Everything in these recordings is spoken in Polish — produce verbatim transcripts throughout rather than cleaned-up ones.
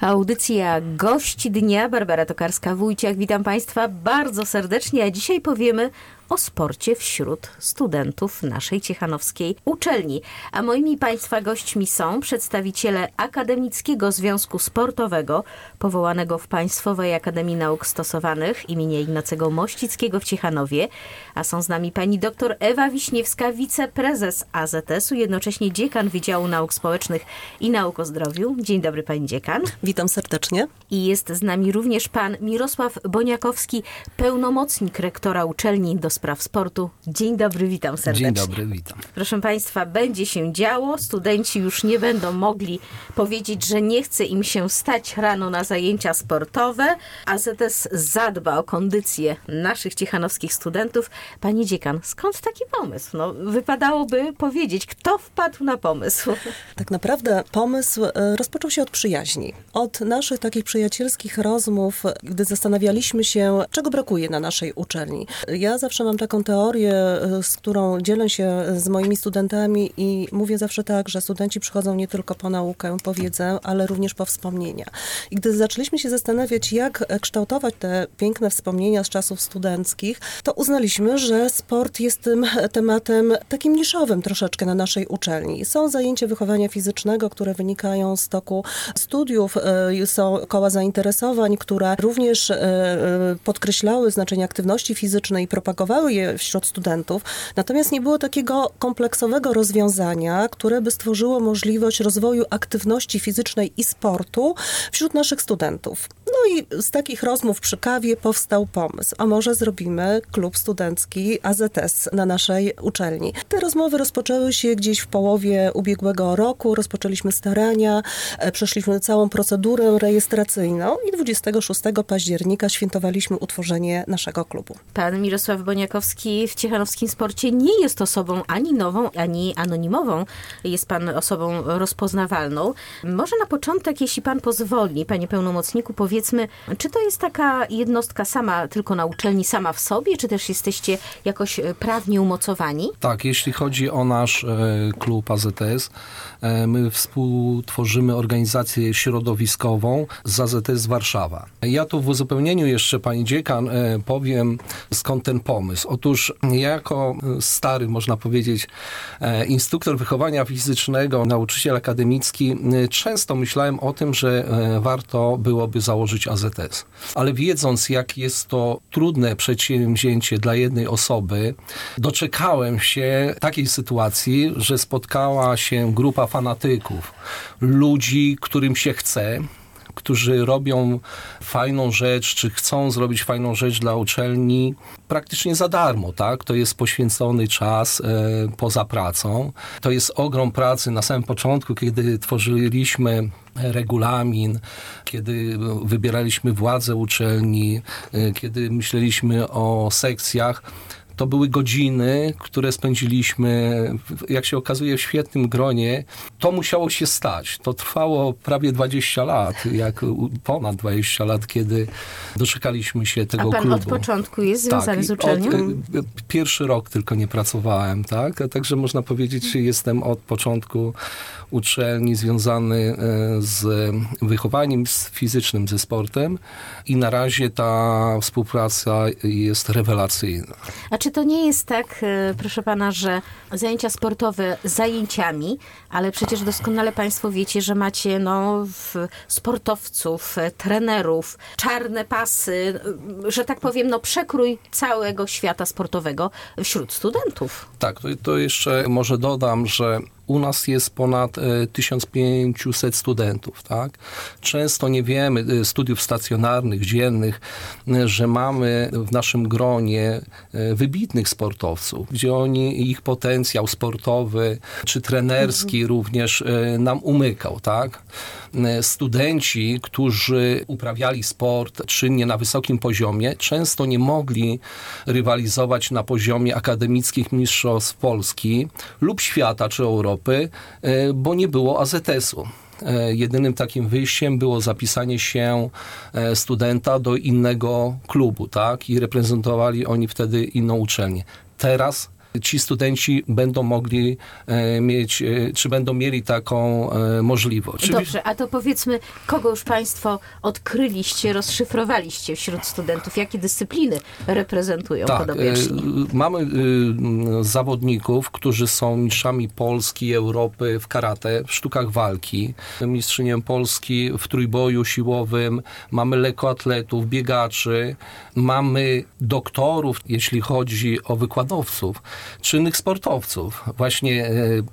Audycja Gość Dnia. Barbara Tokarska-Wójciak. Witam Państwa bardzo serdecznie, a dzisiaj powiemy o sporcie wśród studentów naszej ciechanowskiej uczelni. A moimi Państwa gośćmi są przedstawiciele Akademickiego Związku Sportowego, powołanego w Państwowej Akademii Nauk Stosowanych imienia Ignacego Mościckiego w Ciechanowie, a są z nami pani doktor Ewa Wiśniewska, wiceprezes A Z S-u, jednocześnie dziekan Wydziału Nauk Społecznych i Nauk o Zdrowiu. Dzień dobry, pani dziekan. Witam serdecznie. I jest z nami również pan Mirosław Boniakowski, pełnomocnik rektora uczelni do spraw sportu. Dzień dobry, witam serdecznie. Dzień dobry, witam. Proszę Państwa, będzie się działo. Studenci już nie będą mogli powiedzieć, że nie chce im się stać rano na zajęcia sportowe. A Z S zadba o kondycję naszych ciechanowskich studentów. Pani dziekan, skąd taki pomysł? No, wypadałoby powiedzieć, kto wpadł na pomysł. Tak naprawdę pomysł rozpoczął się od przyjaźni. Od naszych takich przyjacielskich rozmów, gdy zastanawialiśmy się, czego brakuje na naszej uczelni. Ja zawsze mam taką teorię, z którą dzielę się z moimi studentami i mówię zawsze tak, że studenci przychodzą nie tylko po naukę, po wiedzę, ale również po wspomnienia. I gdy zaczęliśmy się zastanawiać, jak kształtować te piękne wspomnienia z czasów studenckich, to uznaliśmy, że sport jest tym tematem takim niszowym troszeczkę na naszej uczelni. Są zajęcia wychowania fizycznego, które wynikają z toku studiów, są koła zainteresowań, które również podkreślały znaczenie aktywności fizycznej i propagowały je wśród studentów. Natomiast nie było takiego kompleksowego rozwiązania, które by stworzyło możliwość rozwoju aktywności fizycznej i sportu wśród naszych studentów. No i z takich rozmów przy kawie powstał pomysł, a może zrobimy klub studencki A Z S na naszej uczelni. Te rozmowy rozpoczęły się gdzieś w połowie ubiegłego roku, rozpoczęliśmy starania, przeszliśmy całą procedurę rejestracyjną i dwudziestego szóstego października świętowaliśmy utworzenie naszego klubu. Pan Mirosław Boniakowski w ciechanowskim sporcie nie jest osobą ani nową, ani anonimową. Jest pan osobą rozpoznawalną. Może na początek, jeśli pan pozwoli, panie pełnomocniku, powiedzmy, czy to jest taka jednostka sama, tylko na uczelni, sama w sobie, czy też jesteście jakoś prawnie umocowani? Tak, jeśli chodzi o nasz e, klub A Z S, e, my współtworzymy organizację środowiskową z A Z S Warszawa. Ja tu w uzupełnieniu jeszcze, pani dziekan, e, powiem, skąd ten pomysł. Otóż ja jako stary, można powiedzieć, e, instruktor wychowania fizycznego, nauczyciel akademicki, e, często myślałem o tym, że e, warto byłoby założyć A Z S. Ale wiedząc, jak jest to trudne przedsięwzięcie dla jednej osoby, doczekałem się takiej sytuacji, że spotkała się grupa fanatyków, ludzi, którym się chce, którzy robią fajną rzecz, czy chcą zrobić fajną rzecz dla uczelni praktycznie za darmo, tak? To jest poświęcony czas e, poza pracą. To jest ogrom pracy na samym początku, kiedy tworzyliśmy regulamin, kiedy wybieraliśmy władzę uczelni, e, kiedy myśleliśmy o sekcjach. To były godziny, które spędziliśmy, jak się okazuje, w świetnym gronie. To musiało się stać. To trwało prawie dwadzieścia lat, jak ponad dwadzieścia lat, kiedy doczekaliśmy się tego klubu. A pan klubu. Od początku jest związany tak, z uczelnią? Od, pierwszy rok tylko nie pracowałem, tak? Także można powiedzieć, że jestem od początku uczelni związany z wychowaniem fizycznym, ze sportem i na razie ta współpraca jest rewelacyjna. A czy to nie jest tak, proszę pana, że zajęcia sportowe zajęciami, ale przecież doskonale państwo wiecie, że macie no, sportowców, trenerów, czarne pasy, że tak powiem, no przekrój całego świata sportowego wśród studentów. Tak, to, to jeszcze może dodam, że u nas jest ponad tysiąc pięćset studentów, tak? Często nie wiemy, studiów stacjonarnych, dziennych, że mamy w naszym gronie wybitnych sportowców, gdzie oni, ich potencjał sportowy czy trenerski mhm. również nam umykał, tak? Studenci, którzy uprawiali sport czynnie na wysokim poziomie, często nie mogli rywalizować na poziomie akademickich mistrzostw Polski lub świata czy Europy, bo nie było A Z S-u. Jedynym takim wyjściem było zapisanie się studenta do innego klubu, tak? I reprezentowali oni wtedy inną uczelnię. Teraz ci studenci będą mogli e, mieć, e, czy będą mieli taką e, możliwość. Dobrze, a to powiedzmy, kogo już Państwo odkryliście, rozszyfrowaliście wśród studentów? Jakie dyscypliny reprezentują Tak, podobieczni? e, mamy e, zawodników, którzy są mistrzami Polski, Europy w karate, w sztukach walki, mistrzynią Polski w trójboju siłowym, mamy lekkoatletów, biegaczy, mamy doktorów, jeśli chodzi o wykładowców, czynnych sportowców. Właśnie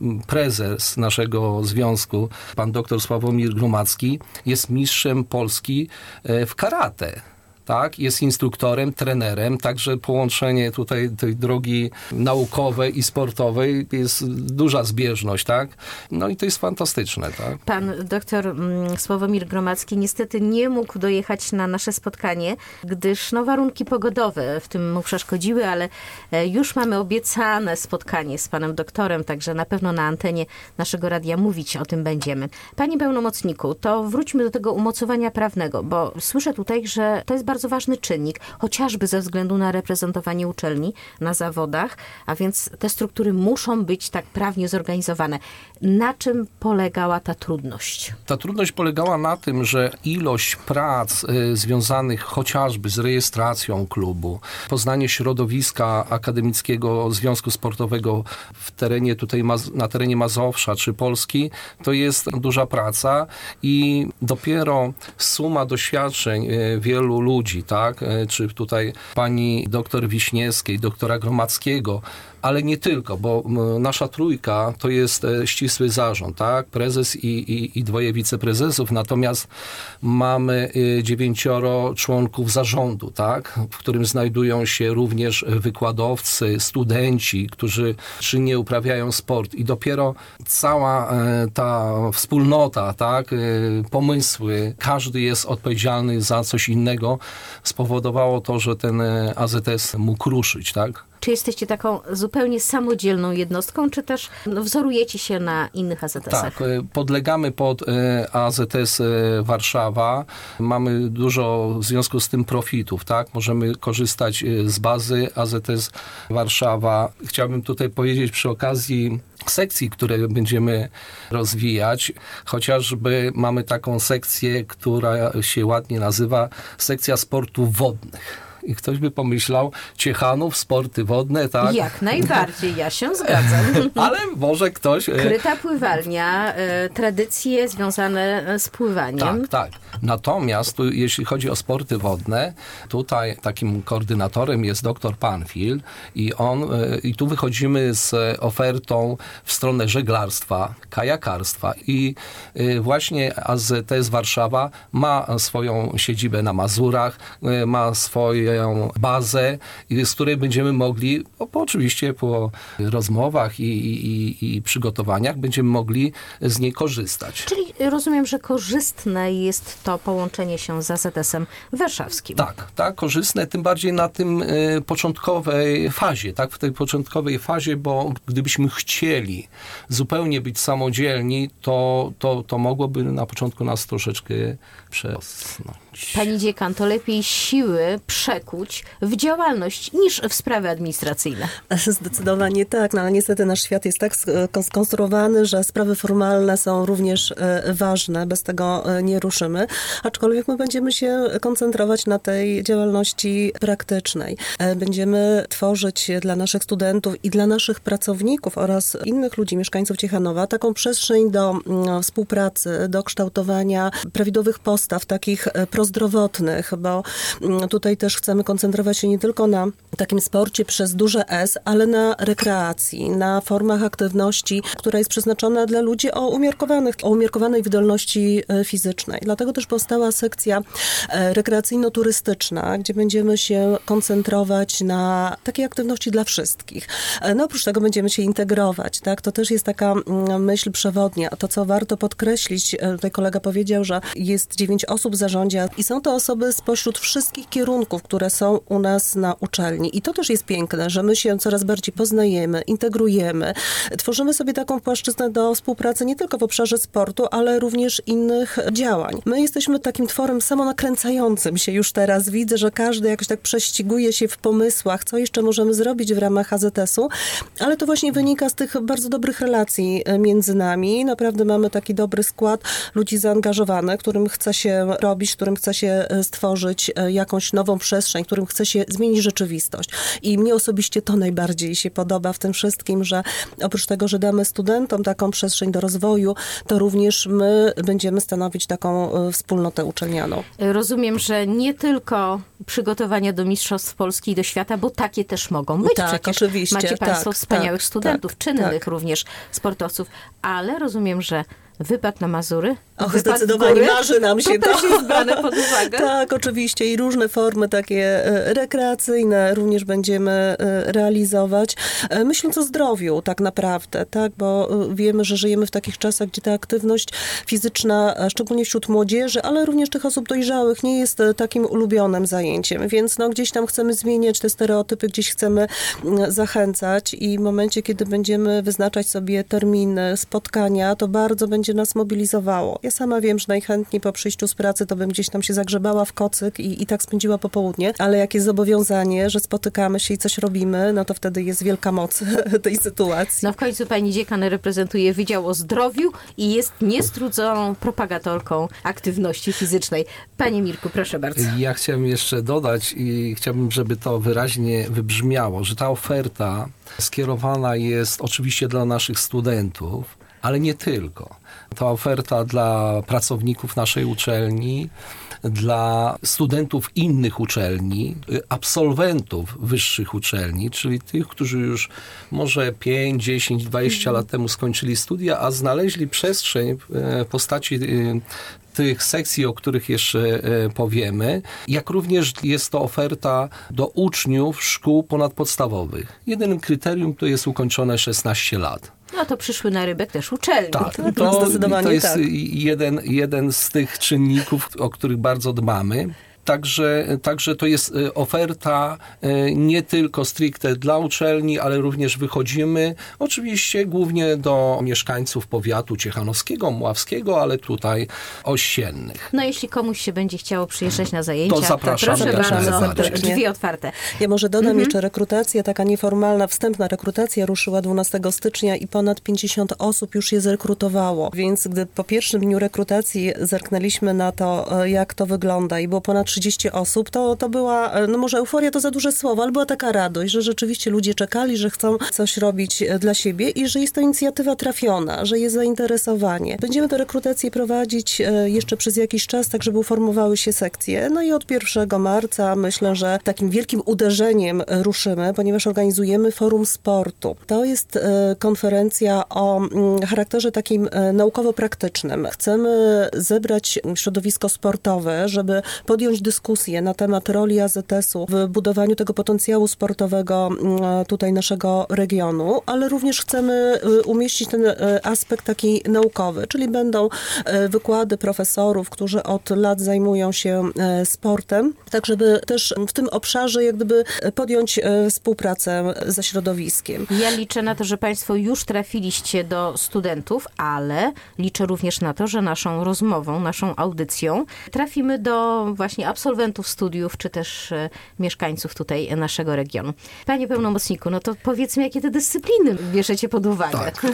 prezes naszego związku, pan doktor Sławomir Gromacki, jest mistrzem Polski w karate. Tak, jest instruktorem, trenerem, także połączenie tutaj tej drogi naukowej i sportowej jest duża zbieżność, tak? No i to jest fantastyczne, tak? Pan doktor mm, Sławomir Gromacki niestety nie mógł dojechać na nasze spotkanie, gdyż no, warunki pogodowe w tym mu przeszkodziły, ale e, już mamy obiecane spotkanie z panem doktorem, także na pewno na antenie naszego radia mówić o tym będziemy. Panie pełnomocniku, to wróćmy do tego umocowania prawnego, bo słyszę tutaj, że to jest bardzo bardzo ważny czynnik, chociażby ze względu na reprezentowanie uczelni na zawodach, a więc te struktury muszą być tak prawnie zorganizowane. Na czym polegała ta trudność? Ta trudność polegała na tym, że ilość prac y, związanych chociażby z rejestracją klubu, poznanie środowiska akademickiego Związku Sportowego w terenie tutaj Maz- na terenie Mazowsza czy Polski, to jest duża praca i dopiero suma doświadczeń y, wielu ludzi, tak, czy tutaj pani doktor Wiśniewskiej, doktora Gromackiego, ale nie tylko, bo nasza trójka to jest ścisły zarząd, tak? Prezes i, i, i dwoje wiceprezesów, natomiast mamy dziewięcioro członków zarządu, tak? W którym znajdują się również wykładowcy, studenci, którzy czynnie uprawiają sport i dopiero cała ta wspólnota, tak? Pomysły, każdy jest odpowiedzialny za coś innego, spowodowało to, że ten A Z S mógł ruszyć, tak? Czy jesteście taką zupełnie samodzielną jednostką, czy też no, wzorujecie się na innych A Z S-ach? Tak, podlegamy pod A Z S Warszawa. Mamy dużo w związku z tym profitów, tak? Możemy korzystać z bazy A Z S Warszawa. Chciałbym tutaj powiedzieć przy okazji sekcji, które będziemy rozwijać. Chociażby mamy taką sekcję, która się ładnie nazywa sekcja sportów wodnych. I ktoś by pomyślał, Ciechanów, sporty wodne, tak? Jak najbardziej, ja się zgadzam. Ale może ktoś... Kryta pływalnia, e, tradycje związane z pływaniem. Tak, tak. Natomiast tu, jeśli chodzi o sporty wodne, tutaj takim koordynatorem jest doktor Panfil i on, i tu wychodzimy z ofertą w stronę żeglarstwa, kajakarstwa i właśnie A Z S Warszawa ma swoją siedzibę na Mazurach, ma swoją bazę, z której będziemy mogli, po, oczywiście po rozmowach i, i, i przygotowaniach, będziemy mogli z niej korzystać. Czyli rozumiem, że korzystne jest to połączenie się z A Z S-em warszawskim. Tak, tak, korzystne, tym bardziej na tym y, początkowej fazie, tak, w tej początkowej fazie, bo gdybyśmy chcieli zupełnie być samodzielni, to, to, to mogłoby na początku nas troszeczkę przesunąć. Pani dziekan, to lepiej siły przekuć w działalność niż w sprawy administracyjne. Zdecydowanie tak, no ale niestety nasz świat jest tak skonstruowany, że sprawy formalne są również ważne, bez tego nie ruszymy, aczkolwiek my będziemy się koncentrować na tej działalności praktycznej. Będziemy tworzyć dla naszych studentów i dla naszych pracowników oraz innych ludzi, mieszkańców Ciechanowa, taką przestrzeń do współpracy, do kształtowania prawidłowych postaw, takich prozdrowotnych, bo tutaj też chcemy koncentrować się nie tylko na takim sporcie przez duże S, ale na rekreacji, na formach aktywności, która jest przeznaczona dla ludzi o umiarkowanych, o umiarkowanej wydolności fizycznej. Dlatego też powstała sekcja rekreacyjno-turystyczna, gdzie będziemy się koncentrować na takiej aktywności dla wszystkich. No oprócz tego będziemy się integrować, tak? To też jest taka myśl przewodnia. To, co warto podkreślić, tutaj kolega powiedział, że jest dziewięć osób w zarządzie i są to osoby spośród wszystkich kierunków, które są u nas na uczelni. I to też jest piękne, że my się coraz bardziej poznajemy, integrujemy, tworzymy sobie taką płaszczyznę do współpracy nie tylko w obszarze sportu, ale również innych działań. My jesteśmy jesteśmy takim tworem samonakręcającym się już teraz. Widzę, że każdy jakoś tak prześciguje się w pomysłach, co jeszcze możemy zrobić w ramach A Z S-u, ale to właśnie wynika z tych bardzo dobrych relacji między nami. Naprawdę mamy taki dobry skład ludzi zaangażowanych, którym chce się robić, którym chce się stworzyć jakąś nową przestrzeń, którym chce się zmienić rzeczywistość. I mnie osobiście to najbardziej się podoba w tym wszystkim, że oprócz tego, że damy studentom taką przestrzeń do rozwoju, to również my będziemy stanowić taką wspólnotę uczelnianą. Rozumiem, że nie tylko przygotowania do Mistrzostw Polski i do świata, bo takie też mogą być. Tak, Przecież oczywiście. macie Państwo tak, wspaniałych tak, studentów, tak, czynnych tak. również sportowców, ale rozumiem, że wypad na Mazury? Och, wypad zdecydowanie marzy nam się to. to. też jest brane pod uwagę. Tak, oczywiście i różne formy takie rekreacyjne również będziemy realizować. Myśląc o zdrowiu tak naprawdę, tak, bo wiemy, że żyjemy w takich czasach, gdzie ta aktywność fizyczna, szczególnie wśród młodzieży, ale również tych osób dojrzałych, nie jest takim ulubionym zajęciem, więc no, gdzieś tam chcemy zmieniać te stereotypy, gdzieś chcemy zachęcać i w momencie, kiedy będziemy wyznaczać sobie terminy, spotkania, to bardzo będzie nas mobilizowało. Ja sama wiem, że najchętniej po przyjściu z pracy to bym gdzieś tam się zagrzebała w kocyk i, i tak spędziła popołudnie, ale jak jest zobowiązanie, że spotykamy się i coś robimy, no to wtedy jest wielka moc tej sytuacji. No w końcu pani dziekan reprezentuje Wydział o Zdrowiu i jest niestrudzoną propagatorką aktywności fizycznej. Panie Mirku, proszę bardzo. Ja chciałem jeszcze dodać i chciałbym, żeby to wyraźnie wybrzmiało, że ta oferta skierowana jest oczywiście dla naszych studentów, ale nie tylko. To oferta dla pracowników naszej uczelni, dla studentów innych uczelni, absolwentów wyższych uczelni, czyli tych, którzy już może pięć, dziesięć, dwadzieścia lat temu skończyli studia, a znaleźli przestrzeń w postaci tych sekcji, o których jeszcze powiemy, jak również jest to oferta do uczniów szkół ponadpodstawowych. Jedynym kryterium to jest ukończone szesnaście lat. No to przyszły na rybek też uczelni. Tak, to, to, zdecydowanie to jest tak. jeden, jeden z tych czynników, o których bardzo dbamy. Także, także to jest oferta nie tylko stricte dla uczelni, ale również wychodzimy oczywiście głównie do mieszkańców powiatu ciechanowskiego, mławskiego, ale tutaj ościennych. No jeśli komuś się będzie chciało przyjeżdżać na zajęcia, To zapraszamy proszę jak bardzo, najbardziej. drzwi otwarte. Ja może dodam Mhm. jeszcze rekrutacja, taka nieformalna, wstępna rekrutacja ruszyła dwunastego stycznia i ponad pięćdziesiąt osób już je zrekrutowało. Więc gdy po pierwszym dniu rekrutacji zerknęliśmy na to, jak to wygląda i było ponad trzydzieści osób, to, to była, no może euforia to za duże słowo, ale była taka radość, że rzeczywiście ludzie czekali, że chcą coś robić dla siebie i że jest to inicjatywa trafiona, że jest zainteresowanie. Będziemy tę rekrutację prowadzić jeszcze przez jakiś czas, tak żeby uformowały się sekcje. No i od pierwszego marca myślę, że takim wielkim uderzeniem ruszymy, ponieważ organizujemy Forum Sportu. To jest konferencja o charakterze takim naukowo-praktycznym. Chcemy zebrać środowisko sportowe, żeby podjąć dyskusję na temat roli A Z S-u w budowaniu tego potencjału sportowego tutaj naszego regionu, ale również chcemy umieścić ten aspekt taki naukowy, czyli będą wykłady profesorów, którzy od lat zajmują się sportem, tak żeby też w tym obszarze jak gdyby podjąć współpracę ze środowiskiem. Ja liczę na to, że Państwo już trafiliście do studentów, ale liczę również na to, że naszą rozmową, naszą audycją trafimy do właśnie absolwentów studiów, czy też e, mieszkańców tutaj naszego regionu. Panie pełnomocniku, no to powiedzmy, jakie te dyscypliny bierzecie pod uwagę. Tak.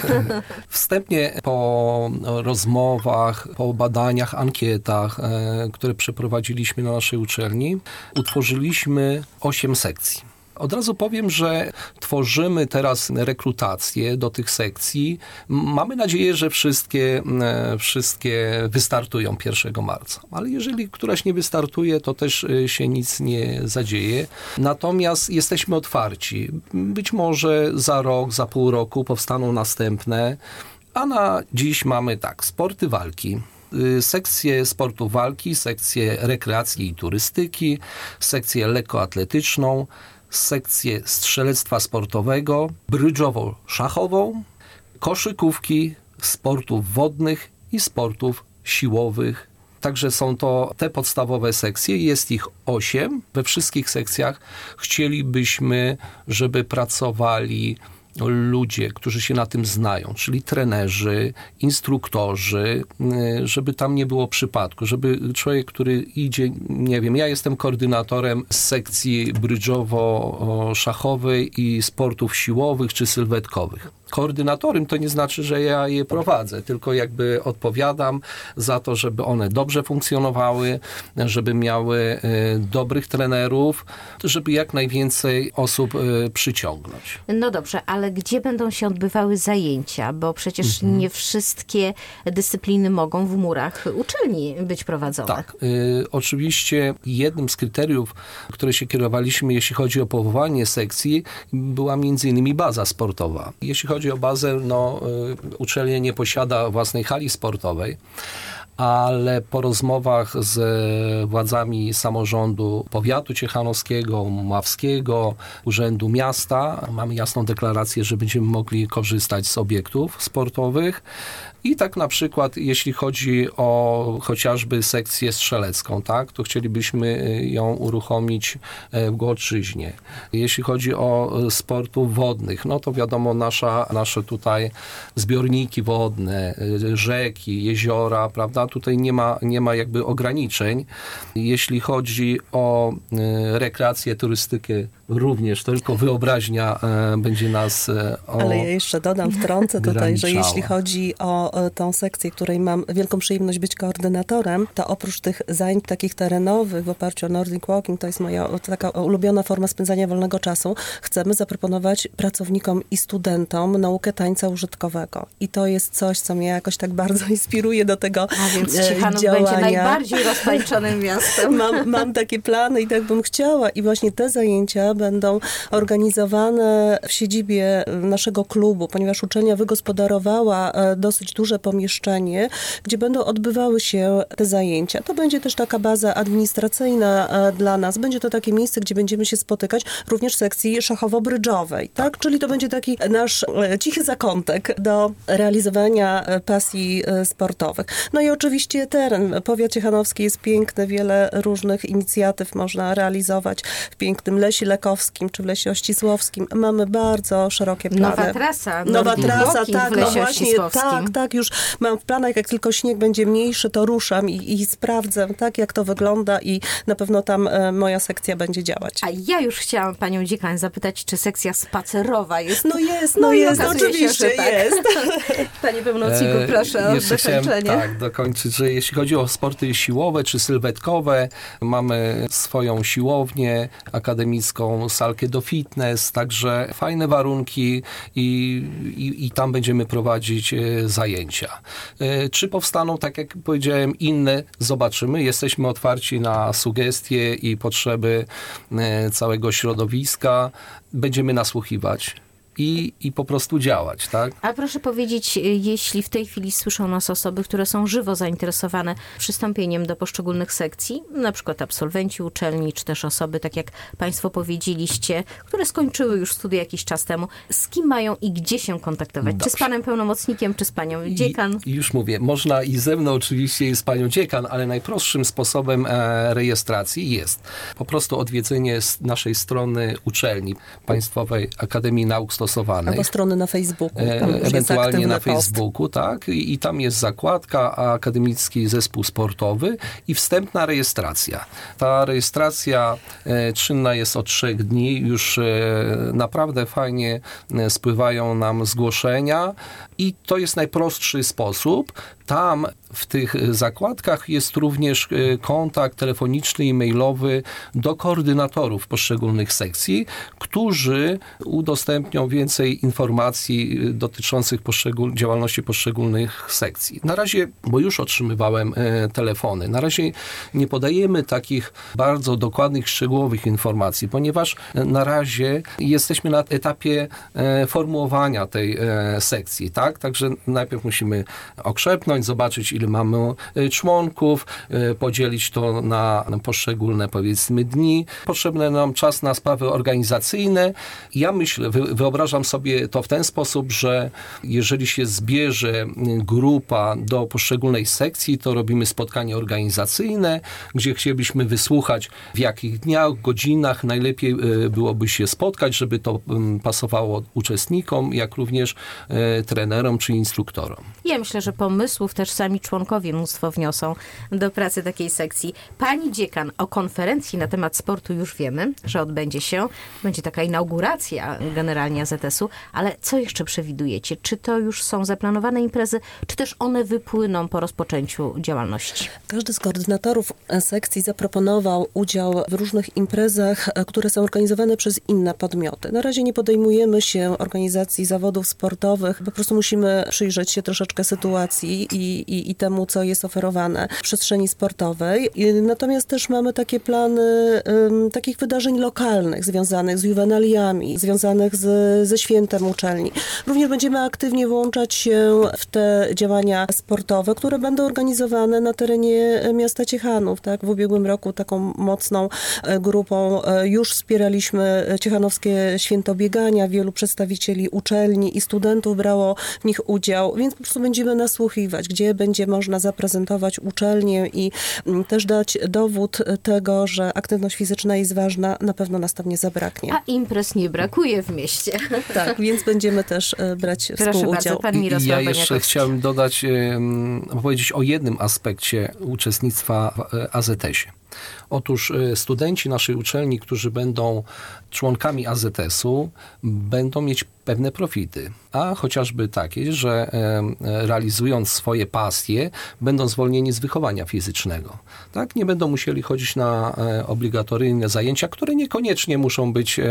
Wstępnie po rozmowach, po badaniach, ankietach, e, które przeprowadziliśmy na naszej uczelni, utworzyliśmy osiem sekcji. Od razu powiem, że tworzymy teraz rekrutację do tych sekcji. Mamy nadzieję, że wszystkie, wszystkie wystartują pierwszego marca. Ale jeżeli któraś nie wystartuje, to też się nic nie zadzieje. Natomiast jesteśmy otwarci. Być może za rok, za pół roku powstaną następne. A na dziś mamy tak, sporty walki. Sekcję sportu walki, sekcję rekreacji i turystyki, sekcję lekkoatletyczną, sekcję strzelectwa sportowego, brydżowo-szachową, koszykówki, sportów wodnych i sportów siłowych. Także są to te podstawowe sekcje, jest ich osiem. We wszystkich sekcjach chcielibyśmy, żeby pracowali ludzie, którzy się na tym znają, czyli trenerzy, instruktorzy, żeby tam nie było przypadku, żeby człowiek, który idzie, nie wiem, ja jestem koordynatorem sekcji brydżowo-szachowej i sportów siłowych czy sylwetkowych. Koordynatorem to nie znaczy, że ja je prowadzę, tylko jakby odpowiadam za to, żeby one dobrze funkcjonowały, żeby miały dobrych trenerów, żeby jak najwięcej osób przyciągnąć. No dobrze, ale gdzie będą się odbywały zajęcia? Bo przecież mhm. nie wszystkie dyscypliny mogą w murach uczelni być prowadzone. Tak. Y, oczywiście jednym z kryteriów, które się kierowaliśmy, jeśli chodzi o powołanie sekcji, była między innymi baza sportowa. Jeśli chodzi o bazę, no y, uczelnia nie posiada własnej hali sportowej, ale po rozmowach z władzami samorządu powiatu ciechanowskiego, mławskiego, urzędu miasta mamy jasną deklarację, że będziemy mogli korzystać z obiektów sportowych. I tak na przykład, jeśli chodzi o chociażby sekcję strzelecką, tak, to chcielibyśmy ją uruchomić w Głodczyźnie. Jeśli chodzi o sportów wodnych, no to wiadomo, nasza, nasze tutaj zbiorniki wodne, rzeki, jeziora, prawda, tutaj nie ma, nie ma jakby ograniczeń. Jeśli chodzi o rekreację, turystykę, również tylko wyobraźnia e, będzie nas e, o... Ale ja jeszcze dodam, wtrącę tutaj, że jeśli chodzi o, o tą sekcję, której mam wielką przyjemność być koordynatorem, to oprócz tych zajęć takich terenowych w oparciu o Nordic Walking, to jest moja taka ulubiona forma spędzania wolnego czasu, chcemy zaproponować pracownikom i studentom naukę tańca użytkowego. I to jest coś, co mnie jakoś tak bardzo inspiruje do tego A więc Ciechanów działania. będzie najbardziej roztańczonym miastem. Mam, mam takie plany i tak bym chciała. I właśnie te zajęcia będą organizowane w siedzibie naszego klubu, ponieważ uczelnia wygospodarowała dosyć duże pomieszczenie, gdzie będą odbywały się te zajęcia. To będzie też taka baza administracyjna dla nas. Będzie to takie miejsce, gdzie będziemy się spotykać, również w sekcji szachowo-brydżowej, tak? Czyli to będzie taki nasz cichy zakątek do realizowania pasji sportowych. No i oczywiście teren. Powiat ciechanowski jest piękny, wiele różnych inicjatyw można realizować w pięknym Lesie Lekowskim czy w Lesie Ościsłowskim. Mamy bardzo szerokie plany. Nowa trasa. Nowa trasa, tak, w Lesie no właśnie, tak, tak, już mam w planach, jak tylko śnieg będzie mniejszy, to ruszam i, i sprawdzę, tak, jak to wygląda i na pewno tam e, moja sekcja będzie działać. A ja już chciałam panią dziekan zapytać, czy sekcja spacerowa jest? No jest, no, no jest, oczywiście się, tak. jest. Panie pełnomocniku, proszę e, o jeszcze dokończenie. chciałem, tak, dokończyć, że jeśli chodzi o sporty siłowe czy sylwetkowe, mamy swoją siłownię akademicką, salkę do fitness, także fajne warunki i, i, i tam będziemy prowadzić e, zajęcia. E, czy powstaną, tak jak powiedziałem, inne? Zobaczymy. Jesteśmy otwarci na sugestie i potrzeby e, całego środowiska. Będziemy nasłuchiwać. I, i po prostu działać, tak? A proszę powiedzieć, jeśli w tej chwili słyszą nas osoby, które są żywo zainteresowane przystąpieniem do poszczególnych sekcji, na przykład absolwenci uczelni, czy też osoby, tak jak państwo powiedzieliście, które skończyły już studia jakiś czas temu, z kim mają i gdzie się kontaktować? Dobrze. Czy z panem pełnomocnikiem, czy z panią dziekan? I, już mówię, można i ze mną oczywiście, i z panią dziekan, ale najprostszym sposobem e, rejestracji jest po prostu odwiedzenie z naszej strony uczelni Państwowej Akademii Nauk Stosowanych. Albo strony na Facebooku. E, ewentualnie na Facebooku, tak. I, I tam jest zakładka Akademicki Zespół Sportowy i wstępna rejestracja. Ta rejestracja e, czynna jest od trzech dni. Już e, naprawdę fajnie e, spływają nam zgłoszenia i to jest najprostszy sposób. Tam w tych zakładkach jest również kontakt telefoniczny i mailowy do koordynatorów poszczególnych sekcji, którzy udostępnią więcej informacji dotyczących poszczegól- działalności poszczególnych sekcji. Na razie, bo już otrzymywałem e, telefony, na razie nie podajemy takich bardzo dokładnych, szczegółowych informacji, ponieważ na razie jesteśmy na etapie e, formułowania tej e, sekcji, tak? Także najpierw musimy okrzepnąć zerknąć, zobaczyć, ile mamy członków, podzielić to na poszczególne, powiedzmy, dni. Potrzebny nam czas na sprawy organizacyjne. Ja myślę, wyobrażam sobie to w ten sposób, że jeżeli się zbierze grupa do poszczególnej sekcji, to robimy spotkanie organizacyjne, gdzie chcielibyśmy wysłuchać, w jakich dniach, godzinach najlepiej byłoby się spotkać, żeby to pasowało uczestnikom, jak również trenerom czy instruktorom. Ja myślę, że pomysłów też sami członkowie mnóstwo wniosą do pracy takiej sekcji. Pani dziekan, o konferencji na temat sportu już wiemy, że odbędzie się. Będzie taka inauguracja generalnie A Z S-u, ale co jeszcze przewidujecie? Czy to już są zaplanowane imprezy, czy też one wypłyną po rozpoczęciu działalności? Każdy z koordynatorów sekcji zaproponował udział w różnych imprezach, które są organizowane przez inne podmioty. Na razie nie podejmujemy się organizacji zawodów sportowych, po prostu musimy przyjrzeć się troszeczkę sytuacji i, i, i temu, co jest oferowane w przestrzeni sportowej. Natomiast też mamy takie plany um, takich wydarzeń lokalnych, związanych z juwenaliami, związanych z, ze świętem uczelni. Również będziemy aktywnie włączać się w te działania sportowe, które będą organizowane na terenie miasta Ciechanów. Tak? W ubiegłym roku taką mocną grupą już wspieraliśmy Ciechanowskie Święto Biegania. Wielu przedstawicieli uczelni i studentów brało w nich udział, więc po prostu będziemy nasłuchiwać, gdzie będzie można zaprezentować uczelnię i też dać dowód tego, że aktywność fizyczna jest ważna, na pewno nas tam nie zabraknie. A imprez nie brakuje w mieście. Tak, więc będziemy też brać Proszę współudział. bardzo, pan Mirosław Ja jeszcze Baniakowski. chciałem dodać, opowiedzieć o jednym aspekcie uczestnictwa w A Z S-ie. Otóż studenci naszej uczelni, którzy będą członkami A Z S-u, będą mieć pewne profity, a chociażby takie, że realizując swoje pasje, będą zwolnieni z wychowania fizycznego. Tak? Nie będą musieli chodzić na obligatoryjne zajęcia, które niekoniecznie muszą być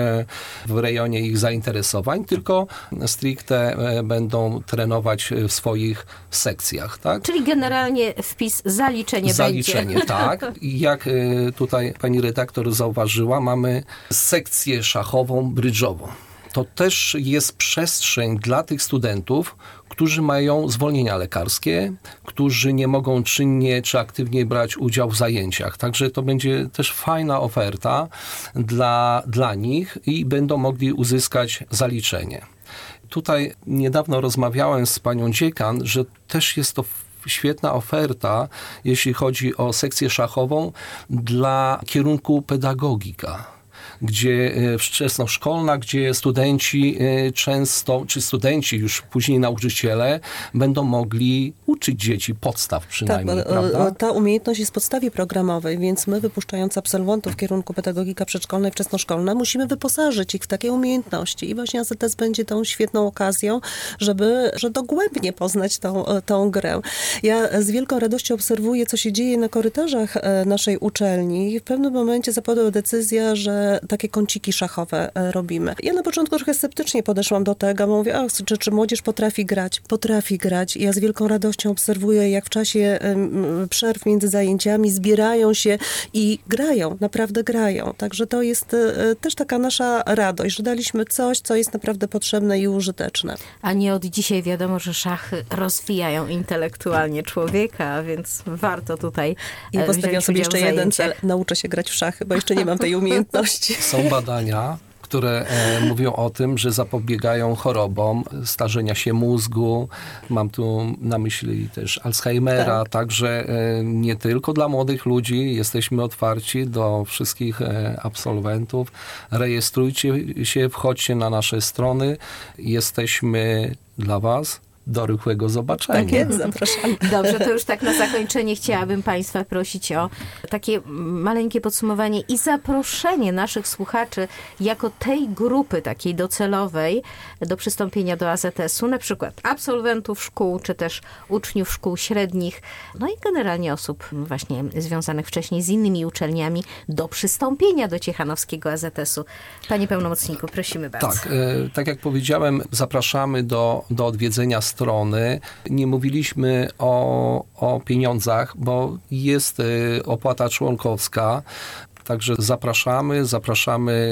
w rejonie ich zainteresowań, tylko stricte będą trenować w swoich sekcjach. Tak? Czyli generalnie wpis zaliczenie, Zaliczenie, będzie. tak. I jak tutaj pani redaktor zauważyła, mamy sekcję szachową, brydżową. To też jest przestrzeń dla tych studentów, którzy mają zwolnienia lekarskie, którzy nie mogą czynnie czy aktywnie brać udziału w zajęciach. Także to będzie też fajna oferta dla, dla nich i będą mogli uzyskać zaliczenie. Tutaj niedawno rozmawiałem z panią dziekan, że też jest to świetna oferta, jeśli chodzi o sekcję szachową dla kierunku pedagogika, gdzie wczesnoszkolna, gdzie studenci często, czy studenci już później nauczyciele będą mogli uczyć dzieci podstaw przynajmniej, tak, prawda? Ta umiejętność jest w podstawie programowej, więc my wypuszczając absolwentów w kierunku pedagogika przedszkolna i wczesnoszkolna musimy wyposażyć ich w takie umiejętności i właśnie A Z S będzie tą świetną okazją, żeby że dogłębnie poznać tą, tą grę. Ja z wielką radością obserwuję, co się dzieje na korytarzach naszej uczelni. W pewnym momencie zapadła decyzja, że takie kąciki szachowe robimy. Ja na początku trochę sceptycznie podeszłam do tego, bo mówię, ach, czy, czy młodzież potrafi grać? Potrafi grać. Ja z wielką radością obserwuję, jak w czasie um, przerw między zajęciami zbierają się i grają, naprawdę grają. Także to jest e, też taka nasza radość, że daliśmy coś, co jest naprawdę potrzebne i użyteczne. A nie od dzisiaj wiadomo, że szachy rozwijają intelektualnie człowieka, więc warto tutaj I postawiam sobie jeszcze jeden cel. Nauczę się grać w szachy, bo jeszcze nie mam tej umiejętności. Są badania, które e, mówią o tym, że zapobiegają chorobom starzenia się mózgu. Mam tu na myśli też Alzheimera, tak. Także e, nie tylko dla młodych ludzi. Jesteśmy otwarci do wszystkich e, absolwentów. Rejestrujcie się, wchodźcie na nasze strony. Jesteśmy dla was. Do rychłego zobaczenia. Tak jest, zapraszamy. Dobrze, to już tak na zakończenie chciałabym Państwa prosić o takie maleńkie podsumowanie i zaproszenie naszych słuchaczy jako tej grupy takiej docelowej do przystąpienia do A Z S-u, na przykład absolwentów szkół, czy też uczniów szkół średnich, no i generalnie osób właśnie związanych wcześniej z innymi uczelniami do przystąpienia do Ciechanowskiego A Z S-u. Panie pełnomocniku, prosimy bardzo. Tak, e, tak jak powiedziałem, zapraszamy do, do odwiedzenia strony. Nie mówiliśmy o, o pieniądzach, bo jest opłata członkowska. Także zapraszamy, zapraszamy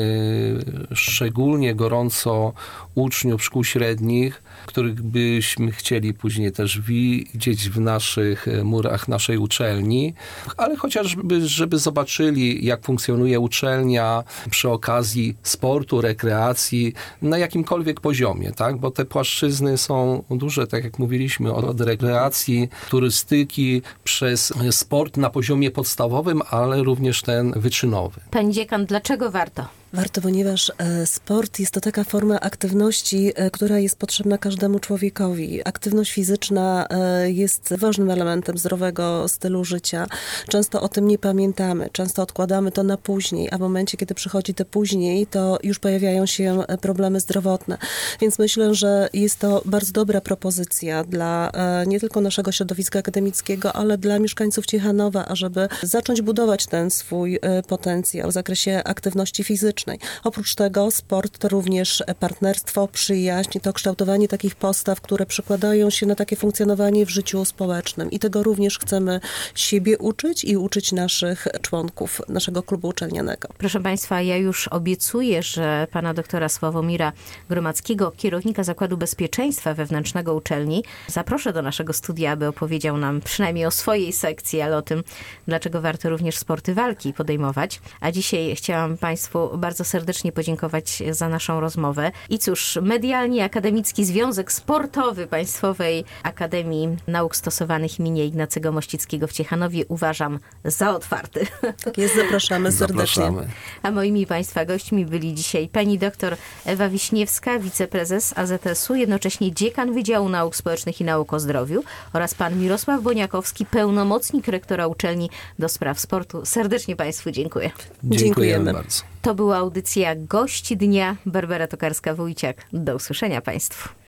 szczególnie gorąco uczniów szkół średnich, których byśmy chcieli później też widzieć w naszych murach naszej uczelni, ale chociażby, żeby zobaczyli, jak funkcjonuje uczelnia przy okazji sportu, rekreacji, na jakimkolwiek poziomie, tak? Bo te płaszczyzny są duże, tak jak mówiliśmy, od rekreacji, turystyki, przez sport na poziomie podstawowym, ale również ten wyczynowy. Pani dziekan, dlaczego warto? Warto, ponieważ e, sport jest to taka forma aktywności, e, która jest potrzebna każdemu człowiekowi. Aktywność fizyczna e, jest ważnym elementem zdrowego stylu życia. Często o tym nie pamiętamy, często odkładamy to na później, a w momencie, kiedy przychodzi to później, to już pojawiają się problemy zdrowotne. Więc myślę, że jest to bardzo dobra propozycja dla e, nie tylko naszego środowiska akademickiego, ale dla mieszkańców Ciechanowa, ażeby zacząć budować ten swój e, potencjał w zakresie aktywności fizycznej. Oprócz tego sport to również partnerstwo, przyjaźń, to kształtowanie takich postaw, które przekładają się na takie funkcjonowanie w życiu społecznym. I tego również chcemy siebie uczyć i uczyć naszych członków naszego klubu uczelnianego. Proszę Państwa, ja już obiecuję, że pana doktora Sławomira Gromackiego, kierownika Zakładu Bezpieczeństwa Wewnętrznego uczelni, zaproszę do naszego studia, aby opowiedział nam przynajmniej o swojej sekcji, ale o tym, dlaczego warto również sporty walki podejmować. A dzisiaj chciałam Państwu bardzo serdecznie podziękować za naszą rozmowę. I cóż, Medialnie Akademicki Związek Sportowy Państwowej Akademii Nauk Stosowanych imienia Ignacego Mościckiego w Ciechanowie uważam za otwarty. Tak jest, zapraszamy serdecznie. Zapraszamy. A moimi Państwa gośćmi byli dzisiaj pani doktor Ewa Wiśniewska, wiceprezes A Z S u, jednocześnie dziekan Wydziału Nauk Społecznych i Nauk o Zdrowiu, oraz pan Mirosław Boniakowski, pełnomocnik rektora uczelni do spraw sportu. Serdecznie Państwu dziękuję. Dziękujemy, Dziękujemy bardzo. To była audycja Gość Dnia. Barbara Tokarska-Wójciak. Do usłyszenia Państwu.